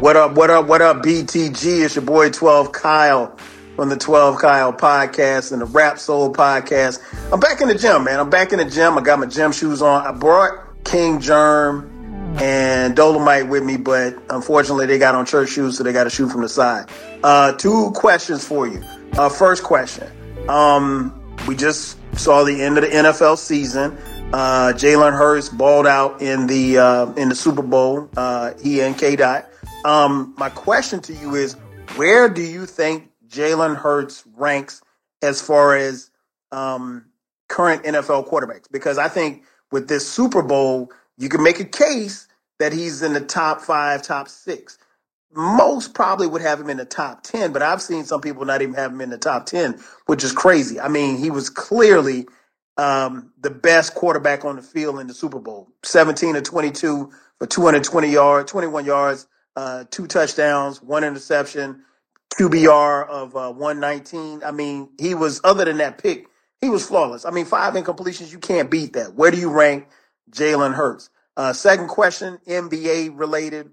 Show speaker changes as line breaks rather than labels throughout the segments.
What up, what up, what up, BTG? It's your boy 12 Kyle from the 12 Kyle podcast and the Rap Soul podcast. I'm back in the gym, man. I'm back in the gym. I got my gym shoes on. I brought King Germ and Dolomite with me, but unfortunately they got on church shoes, so they got to shoot from the side. Two questions for you. First question. We just saw the end of the NFL season. Jalen Hurts balled out in the Super Bowl. He and K-Dot. My question to you is, where do you think Jalen Hurts ranks as far as current NFL quarterbacks? Because I think with this Super Bowl, you can make a case that he's in the top 5, top 6. Most probably would have him in the top 10, but I've seen some people not even have him in the top 10, which is crazy. I mean, he was clearly the best quarterback on the field in the Super Bowl. 17 of 22 for 21 yards, 2 touchdowns, 1 interception, QBR of 119. I mean, he was, other than that pick, he was flawless. I mean, 5 incompletions, you can't beat that. Where do you rank Jalen Hurts? Second question, NBA related.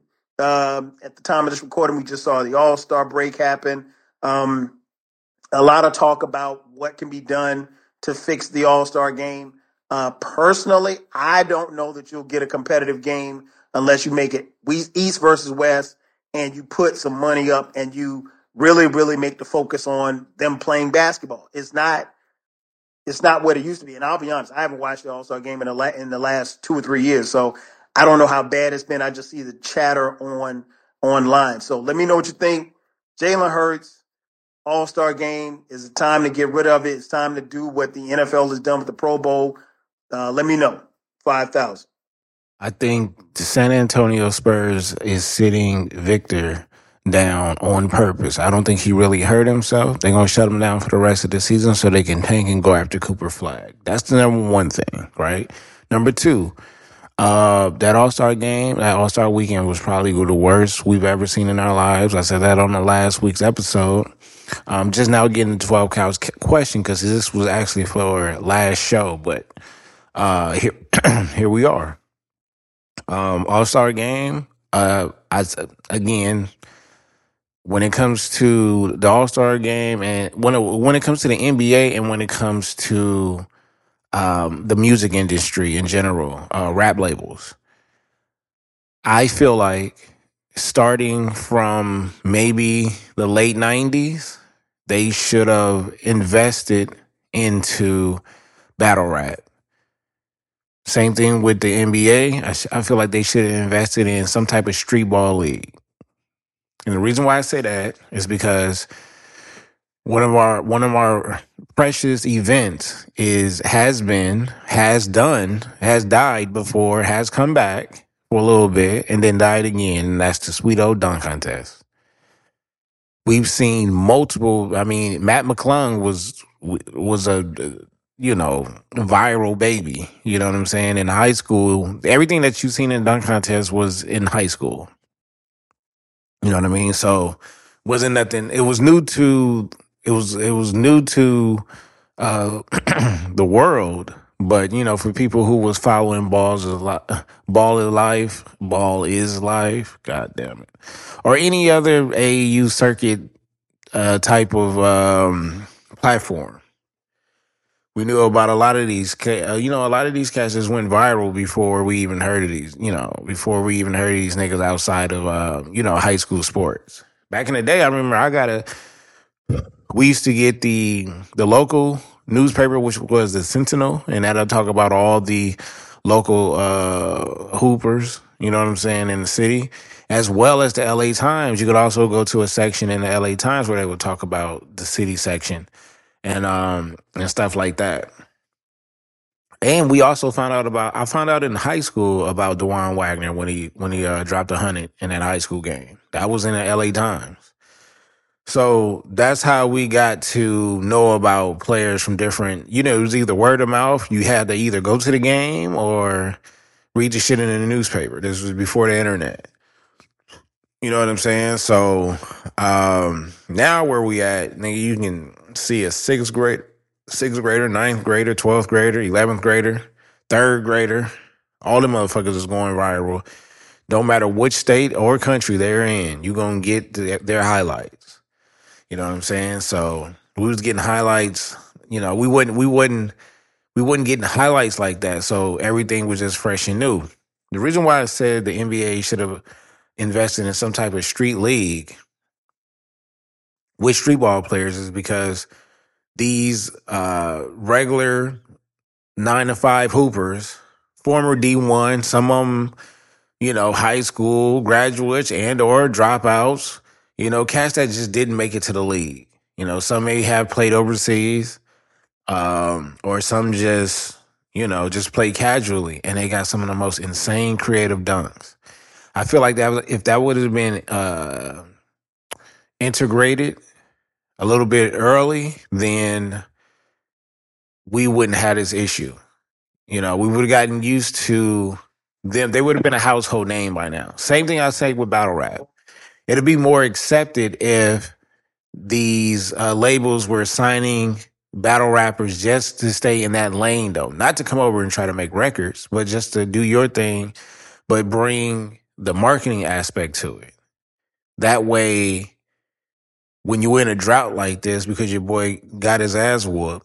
At the time of this recording, we just saw the All-Star break happen. A lot of talk about what can be done to fix the All-Star game. Personally, I don't know that you'll get a competitive game unless you make it East versus West and you put some money up and you really, really make the focus on them playing basketball. It's not what it used to be. And I'll be honest, I haven't watched the All-Star game in the last 2 or 3 years. So I don't know how bad it's been. I just see the chatter online. So let me know what you think. Jalen Hurts, All-Star game, is it time to get rid of it? It's time to do what the NFL has done with the Pro Bowl. Let me know. 5,000.
I think the San Antonio Spurs is sitting Victor down on purpose. I don't think he really hurt himself. They're going to shut him down for the rest of the season so they can tank and go after Cooper Flag. That's the number one thing, right? Number two, that All-Star game, that All-Star weekend was probably the worst we've ever seen in our lives. I said that on the last week's episode. Just now getting to 12 Cows question because this was actually for our last show, but here we are. All-Star game. Again, when it comes to the All-Star game and when it comes to the NBA and when it comes to the music industry in general, rap labels, I feel like starting from maybe the late 90s, they should have invested into battle rap. Same thing with the NBA. I feel like they should have invested in some type of street ball league. And the reason why I say that is because one of our precious events has died before, has come back for a little bit, and then died again, and that's the Sweet Old Dunk Contest. We've seen multiple. I mean, Matt McClung was a viral baby. You know what I'm saying? In high school, everything that you've seen in Dunk Contest was in high school. You know what I mean? So wasn't nothing. It was new to the world. But for people who was following ball is life. God damn it, or any other AAU circuit type of platform. We knew about a lot of these, a lot of these cats just went viral before we even heard of these, before we even heard of these niggas outside of, high school sports. Back in the day, I remember we used to get the local newspaper, which was the Sentinel, and that'll talk about all the local hoopers, you know what I'm saying, in the city, as well as the LA Times. You could also go to a section in the LA Times where they would talk about the city section. And stuff like that. And we also I found out in high school about DeJuan Wagner when he dropped 100 in that high school game. That was in the LA Times. So that's how we got to know about players from different, it was either word of mouth. You had to either go to the game or read the shit in the newspaper. This was before the internet. You know what I'm saying? So now where we at, nigga, you can see a sixth grader, ninth grader, 12th grader, 11th grader, third grader. All them motherfuckers is going viral. No matter which state or country they're in, you're gonna get their highlights. You know what I'm saying? So we was getting highlights. We wouldn't getting highlights like that. So everything was just fresh and new. The reason why I said the NBA should have invested in some type of street league with street ball players is because these regular 9 to 5 hoopers, former D1, some of them, high school graduates and or dropouts, cats that just didn't make it to the league. Some may have played overseas, or some just play casually, and they got some of the most insane creative dunks. I feel like if that would have been integrated a little bit early, then we wouldn't have this issue. We would have gotten used to them. They would have been a household name by now. Same thing I say with battle rap. It'd be more accepted if these labels were signing battle rappers just to stay in that lane, though. Not to come over and try to make records, but just to do your thing, but bring the marketing aspect to it. That way, when you're in a drought like this because your boy got his ass whooped,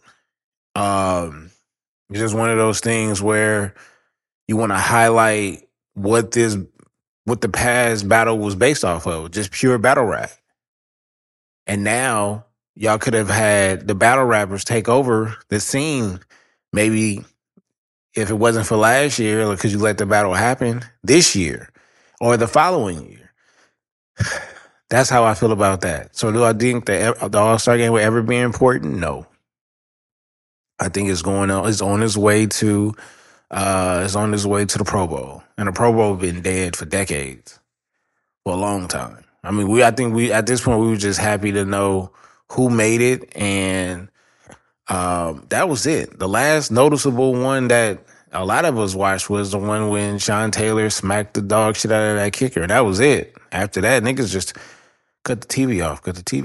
it's just one of those things where you want to highlight what the past battle was based off of, just pure battle rap. And now y'all could have had the battle rappers take over the scene. Maybe if it wasn't for last year, because you let the battle happen this year or the following year. That's how I feel about that. So do I think that the All-Star game will ever be important? No. I think it's on its way to the Pro Bowl. And the Pro Bowl has been dead for decades. For a long time. I mean, I think at this point we were just happy to know who made it, and that was it. The last noticeable one that a lot of us watched was the one when Sean Taylor smacked the dog shit out of that kicker, and that was it. After that, niggas just cut the TV off.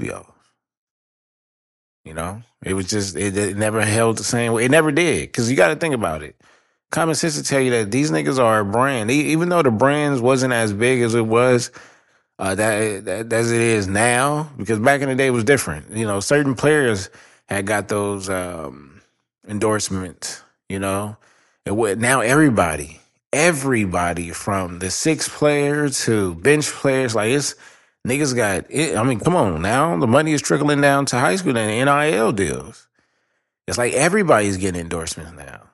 It was just, it never held the same way. It never did, because you got to think about it. Common sense to tell you that these niggas are a brand. Even though the brands wasn't as big as it was, that as it is now, because back in the day it was different. Certain players had got those endorsements. Now everybody from the 6 players to bench players, like it's niggas got it. I mean, come on now, the money is trickling down to high school and NIL deals. It's like everybody's getting endorsements now.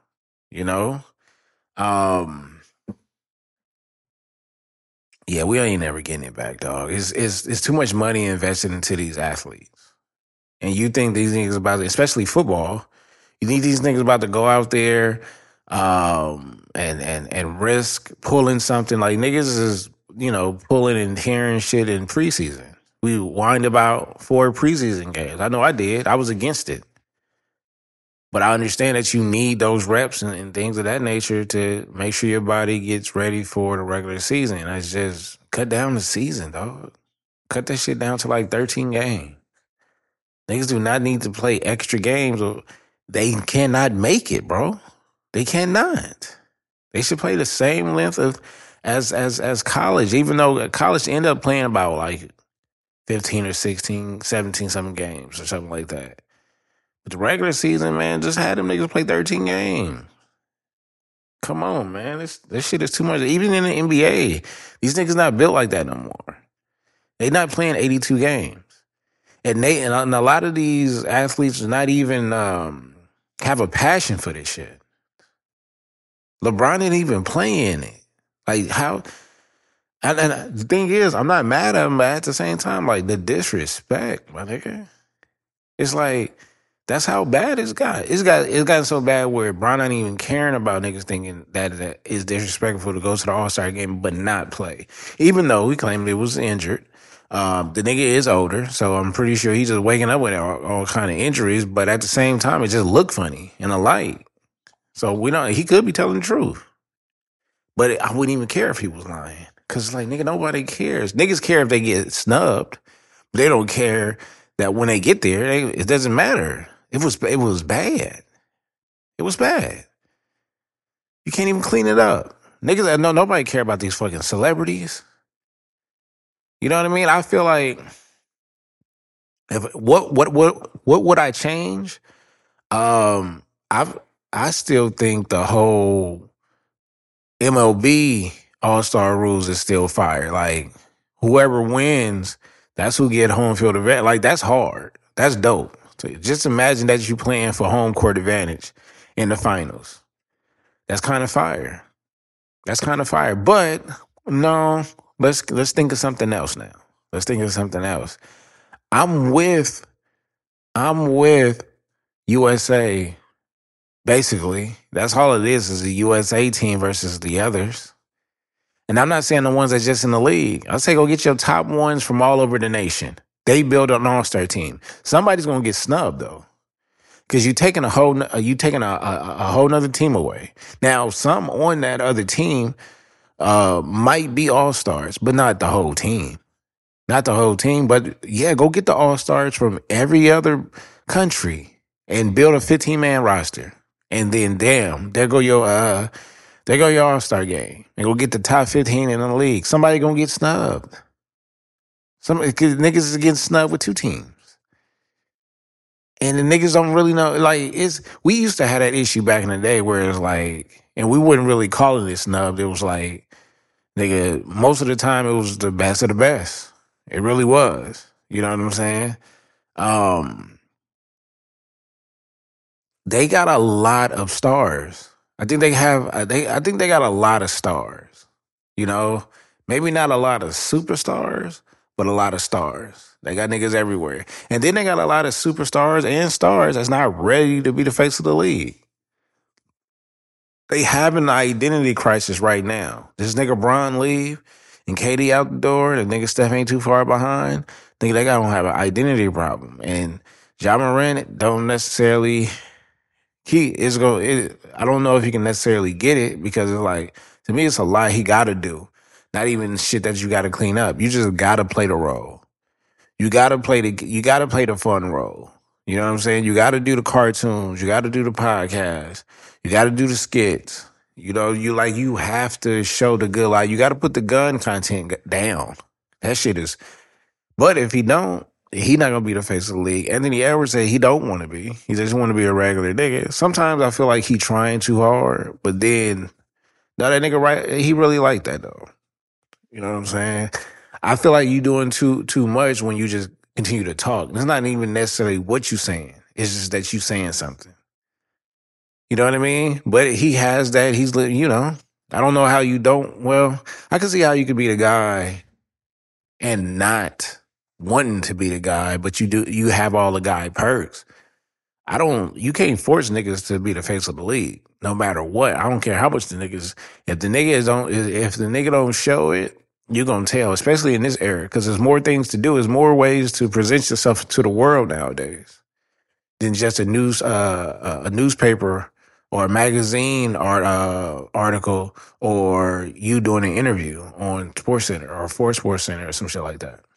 Yeah, we ain't never getting it back, dog. It's too much money invested into these athletes. And you think these niggas about, especially football, you think these niggas about to go out there and risk pulling something. Like niggas is, pulling and tearing shit in preseason. We whined about 4 preseason games. I know I did. I was against it. But I understand that you need those reps and things of that nature to make sure your body gets ready for the regular season. It's just cut down the season, dog. Cut that shit down to like 13 games. Niggas do not need to play extra games, or they cannot make it, bro. They cannot. They should play the same length of as college, even though college end up playing about like 15 or 16, 17 something games or something like that. The regular season, man, just had them niggas play 13 games. Come on, man. This shit is too much. Even in the NBA, these niggas not built like that no more. They not playing 82 games. And a lot of these athletes do not even have a passion for this shit. LeBron didn't even play in it. Like, how? And the thing is, I'm not mad at him, but at the same time, like, the disrespect, my nigga. It's like, that's how bad it's got. It's gotten so bad where Bron ain't even caring about niggas thinking that it's disrespectful to go to the All-Star game but not play. Even though he claimed it was injured. The nigga is older, so I'm pretty sure he's just waking up with all kind of injuries, but at the same time, it just looked funny in the light. So he could be telling the truth. But I wouldn't even care if he was lying. Because, like, nigga, nobody cares. Niggas care if they get snubbed. But they don't care that when they get there, it doesn't matter. It was bad. It was bad. You can't even clean it up. Niggas, no, nobody care about these fucking celebrities. You know what I mean? I feel like if what would I change? Um, I still think the whole MLB All-Star rules is still fire. Like whoever wins, that's who get home field advantage. Like that's hard. That's dope. So just imagine that you playing for home court advantage in the finals. That's kind of fire. That's kind of fire. But no, let's think of something else now. Let's think of something else. I'm with USA. Basically, that's all it is the USA team versus the others. And I'm not saying the ones that's just in the league. I say go get your top ones from all over the nation. They build an all-star team. Somebody's gonna get snubbed though, because you're taking a whole nother team away. Now, some on that other team might be all-stars, but not the whole team. Not the whole team, but yeah, go get the all-stars from every other country and build a 15-man roster. And then, damn, there go your All-Star game. And go get the top 15 in the league. Somebody gonna get snubbed. Cause niggas is getting snubbed with two teams. And the niggas don't really know. Like, we used to have that issue back in the day where it was like, and we wouldn't really call it snubbed. It was like, nigga, most of the time it was the best of the best. It really was. You know what I'm saying? They got a lot of stars. I think they got a lot of stars. You know, maybe not a lot of superstars, but a lot of stars. They got niggas everywhere. And then they got a lot of superstars and stars that's not ready to be the face of the league. They have an identity crisis right now. This nigga Bron leave and KD out the door, and the nigga Steph ain't too far behind. Think they gonna have an identity problem. And Ja Morant don't necessarily I don't know if he can necessarily get it because it's like, to me, it's a lot he got to do. Not even shit that you got to clean up. You just got to play the role. You got to play the fun role. You know what I'm saying? You got to do the cartoons. You got to do the podcast. You got to do the skits. You know, you have to show the good life. You got to put the gun content down. That shit is. But if he don't, he not gonna be the face of the league. Anthony Edwards said he don't want to be. He just want to be a regular nigga. Sometimes I feel like he trying too hard, but then no, that nigga right, he really like that though. You know what I'm saying? I feel like you doing too much when you just continue to talk. It's not even necessarily what you saying. It's just that you saying something. You know what I mean? But he has that. He's, you know, I don't know how you don't. Well, I can see how you could be the guy and not wanting to be the guy, but you have all the guy perks. You can't force niggas to be the face of the league, no matter what. I don't care how much the niggas, if the nigga don't show it, you're gonna tell, especially in this era, because there's more things to do, there's more ways to present yourself to the world nowadays than just a newspaper or a magazine article or you doing an interview on SportsCenter or for SportsCenter or some shit like that.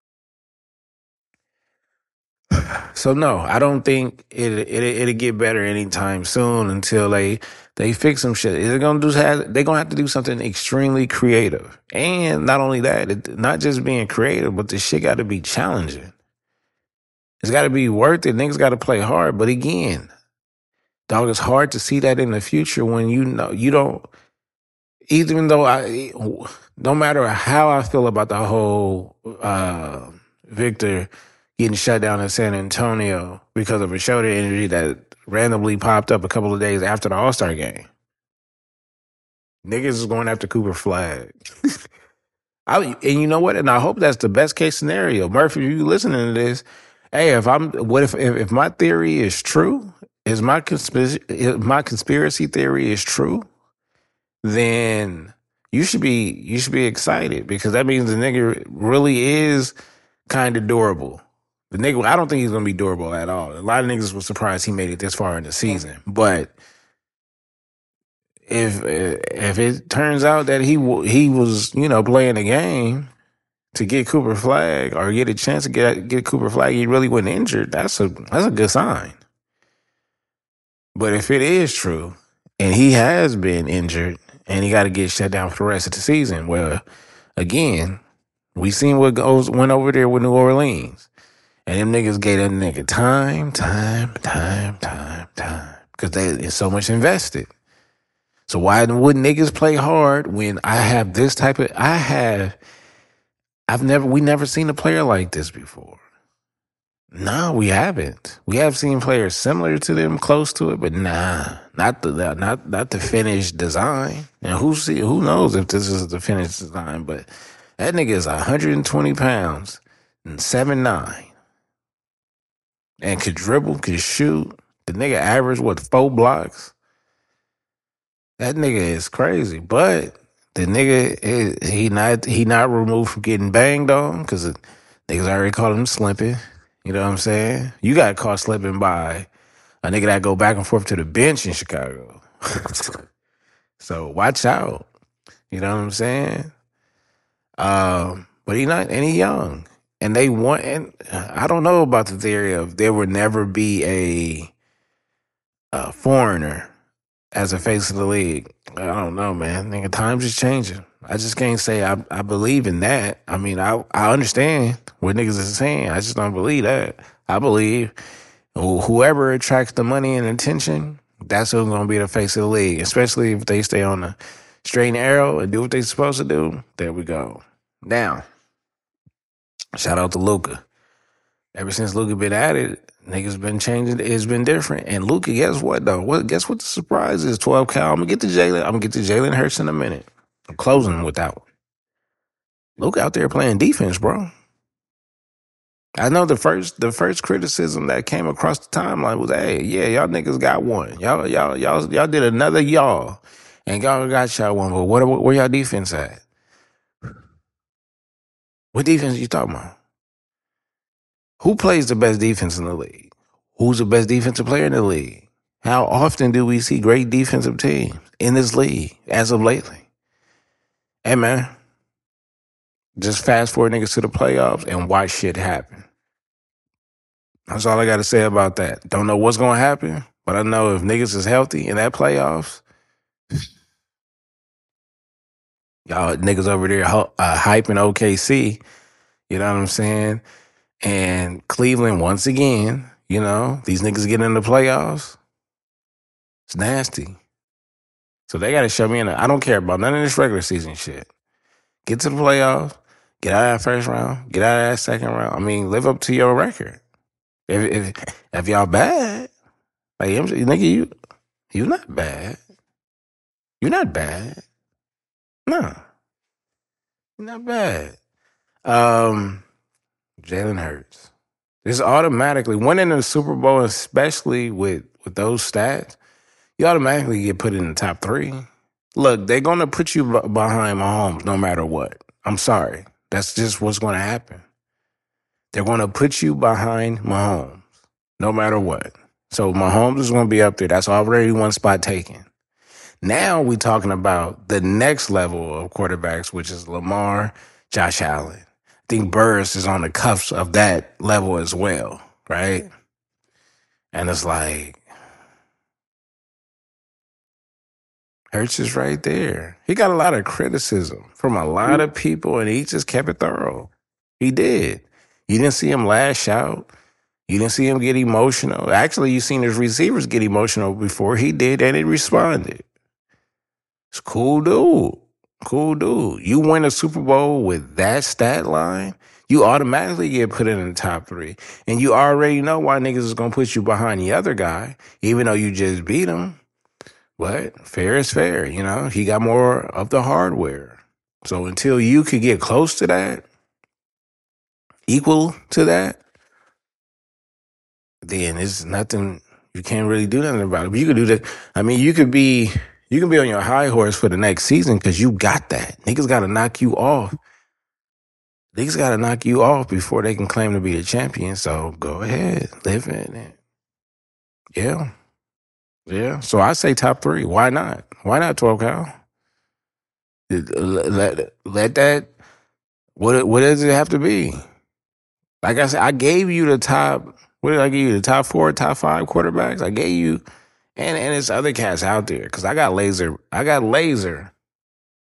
So no, I don't think it'll get better anytime soon until they fix some shit. They're gonna have to do something extremely creative, and not only that, not just being creative, but the shit got to be challenging. It's got to be worth it. Niggas got to play hard, but again, dog, it's hard to see that in the future when you know you don't. Even though no matter how I feel about the whole Victor getting shut down in San Antonio because of a shoulder injury that randomly popped up a couple of days after the All-Star game. Niggas is going after Cooper Flag. And you know what? And I hope that's the best case scenario. Murphy, if you listening to this, hey, if my theory is true, if my conspiracy theory is true, then you should be excited because that means the nigga really is kind of durable. The nigga, I don't think he's gonna be durable at all. A lot of niggas were surprised he made it this far in the season. But if it turns out that he was, you know, playing the game to get Cooper Flag or get a chance to get Cooper Flag, he really wasn't injured. That's a good sign. But if it is true and he has been injured and he got to get shut down for the rest of the season. Well, again, we seen what went over there with New Orleans. And them niggas gave that nigga time. Because there's so much invested. So why wouldn't niggas play hard when I have this type of... we never seen a player like this before. No, we haven't. We have seen players similar to them, close to it, but nah, not the finished design. And who knows if this is the finished design? But that nigga is 120 pounds and 7'9", and could dribble, could shoot. The nigga averaged 4 blocks. That nigga is crazy, but the nigga he not removed from getting banged on because niggas already called him slipping. You know what I'm saying? You got caught slipping by a nigga that go back and forth to the bench in Chicago. So watch out. You know what I'm saying? But he not, and he young. And they want, and I don't know about the theory of there would never be a foreigner as a face of the league. I don't know, man. Nigga, times is changing. I just can't say I believe in that. I mean, I understand what niggas is saying. I just don't believe that. I believe whoever attracts the money and attention, that's who's going to be the face of the league, especially if they stay on the straight and narrow and do what they supposed to do. There we go. Now, shout out to Luka. Ever since Luka been at it, niggas been changing. It's been different. And Luka, guess what, though? Guess what the surprise is? 12 Cal. I'm going to get to Jalen Hurts in a minute. I'm closing with that one. Luka out there playing defense, bro. I know the first criticism that came across the timeline was, hey, yeah, y'all niggas got one. Y'all did another y'all. And y'all got y'all one. But where y'all defense at? What defense you talking about? Who plays the best defense in the league? Who's the best defensive player in the league? How often do we see great defensive teams in this league as of lately? Hey, man, just fast forward niggas to the playoffs and watch shit happen. That's all I got to say about that. Don't know what's going to happen, but I know if niggas is healthy in that playoffs, y'all niggas over there hyping OKC, you know what I'm saying? And Cleveland, once again, you know, these niggas get in the playoffs. It's nasty. So they got to show me I don't care about none of this regular season shit. Get to the playoffs, get out of that first round, get out of that second round. I mean, live up to your record. If y'all bad, like, nigga, you not bad. You're not bad. No. You're not bad. Jalen Hurts. This automatically, winning the Super Bowl, especially with those stats, you automatically get put in the top 3. Look, they're going to put you behind Mahomes no matter what. I'm sorry. That's just what's going to happen. They're going to put you behind Mahomes no matter what. So Mahomes is going to be up there. That's already one spot taken. Now we're talking about the next level of quarterbacks, which is Lamar, Josh Allen. I think Burris is on the cuffs of that level as well, right? And it's like, Hurts is right there. He got a lot of criticism from a lot of people, and he just kept it thorough. He did. You didn't see him lash out. You didn't see him get emotional. Actually, you seen his receivers get emotional before he did, and he responded. It's cool dude. Cool dude. You win a Super Bowl with that stat line, you automatically get put in the top 3. And you already know why niggas is going to put you behind the other guy, even though you just beat him. But fair is fair, you know. He got more of the hardware. So until you could get close to that, equal to that, then it's nothing. You can't really do nothing about it. But you could do that. I mean, you can be on your high horse for the next season because you got that. Niggas got to knock you off. Niggas got to knock you off before they can claim to be the champion. So go ahead, live in it. Yeah. Yeah, so I say top 3. Why not? Why not 12 Cal? Let that. What does it have to be? Like I said, I gave you the top. What did I give you? The top 4, top 5 quarterbacks. I gave you, and it's other cats out there because I got laser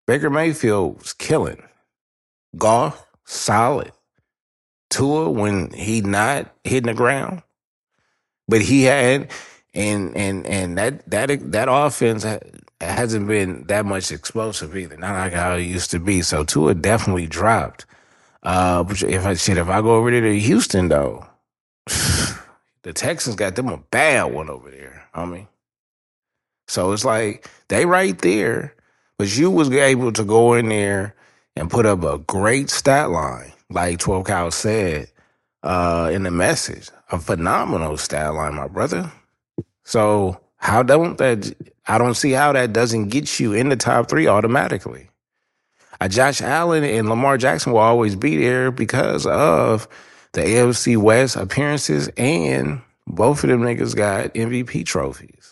Baker Mayfield was killing. Goff, solid. Tua, when he not hitting the ground, but he had, and that offense hasn't been that much explosive either. Not like how it used to be. So Tua definitely dropped. If I go over there to Houston though, the Texans got them a bad one over there. So it's like they right there, but you was able to go in there and put up a great stat line, like 12 Cal said in the message. A phenomenal stat line, my brother. So I don't see how that doesn't get you in the top 3 automatically. Josh Allen and Lamar Jackson will always be there because of the AFC West appearances, and both of them niggas got MVP trophies.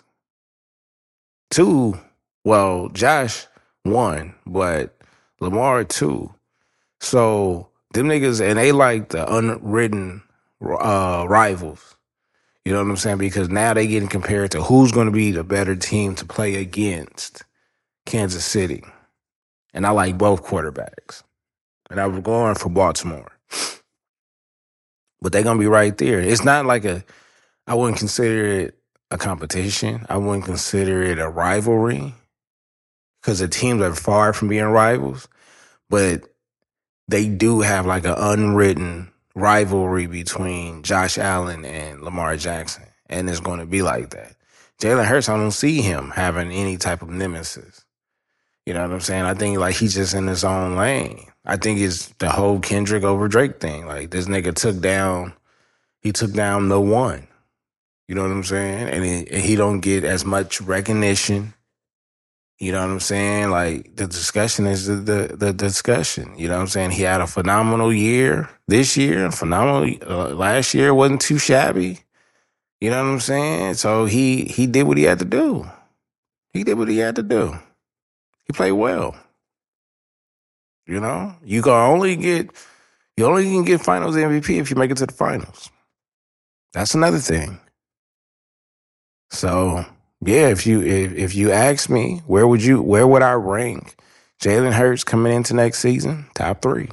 2, well, Josh 1, but Lamar 2. So them niggas, and they like the unwritten rivals. You know what I'm saying? Because now they getting compared to who's going to be the better team to play against Kansas City. And I like both quarterbacks. And I was going for Baltimore. But they're going to be right there. It's not like I wouldn't consider it a competition. I wouldn't consider it a rivalry because the teams are far from being rivals. But they do have like an unwritten rivalry between Josh Allen and Lamar Jackson. And it's going to be like that. Jalen Hurts, I don't see him having any type of nemesis. You know what I'm saying? I think like he's just in his own lane. I think it's the whole Kendrick over Drake thing. Like this nigga took down the one. You know what I'm saying? And he don't get as much recognition. You know what I'm saying? Like the discussion is the discussion. You know what I'm saying? He had a phenomenal year this year. Last year wasn't too shabby. You know what I'm saying? So he did what he had to do. He did what he had to do. He played well. You know, you only can get finals MVP if you make it to the finals. That's another thing. So yeah, if you ask me, where would I rank Jalen Hurts coming into next season? Top 3.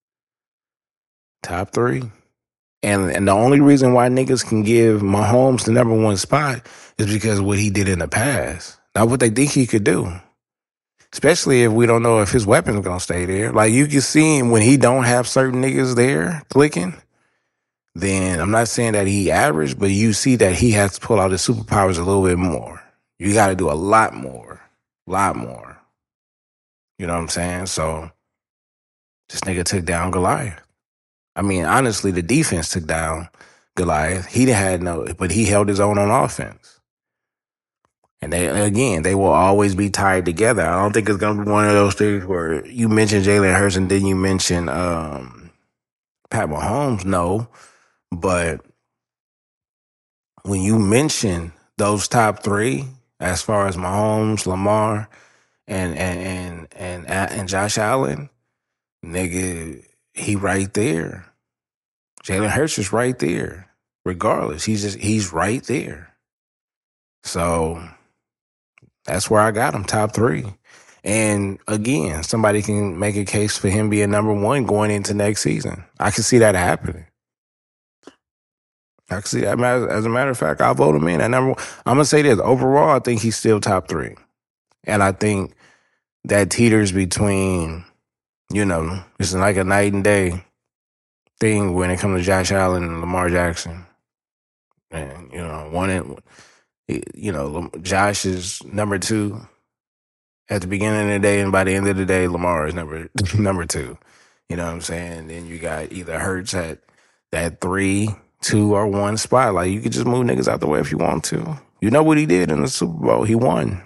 Top 3. And the only reason why niggas can give Mahomes the number 1 spot is because of what he did in the past, not what they think he could do. Especially if we don't know if his weapon's gonna stay there. Like you can see him when he don't have certain niggas there clicking, then I'm not saying that he average, but you see that he has to pull out his superpowers a little bit more. You gotta do a lot more. You know what I'm saying? So this nigga took down Goliath. I mean, honestly, the defense took down Goliath. But he held his own on offense. And they will always be tied together. I don't think it's going to be one of those things where you mention Jalen Hurts and then you mention Pat Mahomes. No. But when you mention those top 3, as far as Mahomes, Lamar, and Josh Allen, nigga, he right there. Jalen Hurts is right there. Regardless, he's right there. So that's where I got him, top 3. And again, somebody can make a case for him being number 1 going into next season. I can see that happening. I can see that. As a matter of fact, I'll vote him in at number 1. I'm going to say this. Overall, I think he's still top 3. And I think that teeters between, it's like a night and day thing when it comes to Josh Allen and Lamar Jackson. And, Josh is number 2 at the beginning of the day, and by the end of the day, Lamar is number 2. You know what I'm saying? Then you got either Hurts at that 3, 2, or 1 spot. Like, you could just move niggas out the way if you want to. You know what he did in the Super Bowl? He won.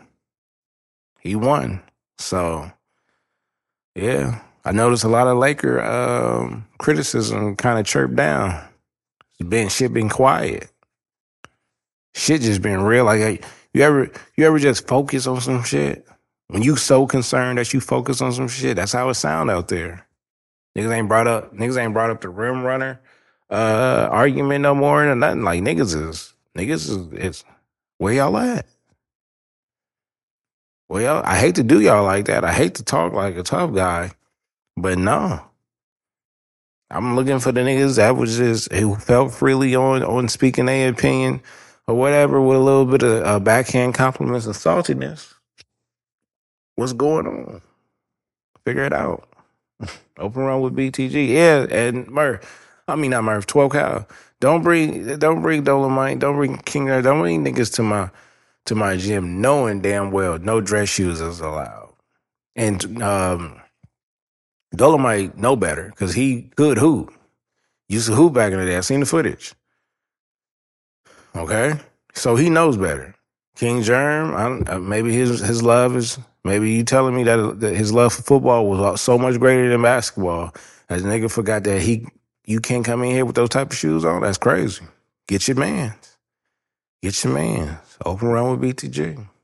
So, yeah. I noticed a lot of Laker criticism kind of chirped down. Shit been quiet. Shit just been real. Like, you ever just focus on some shit? When you so concerned that you focus on some shit, that's how it sound out there. Niggas ain't brought up the rim runner argument no more or nothing. Like niggas is where y'all at? Well, I hate to do y'all like that. I hate to talk like a tough guy, but no. I'm looking for the niggas that was just who felt freely on speaking their opinion or whatever with a little bit of backhand compliments and saltiness. What's going on? Figure it out. Open run with BTG. Yeah, and Murph. I mean not Murph, 12 Cal. Don't bring Dolomite, don't bring King, don't bring niggas to my gym knowing damn well no dress shoes is allowed. And Dolomite know better because he could hoop. Used to hoop back in the day. I seen the footage. Okay, so he knows better. King Germ, maybe his love is, maybe you telling me that his love for football was so much greater than basketball. As nigga forgot that you can't come in here with those type of shoes on. That's crazy. Get your mans. Get your mans. Open run with BTG.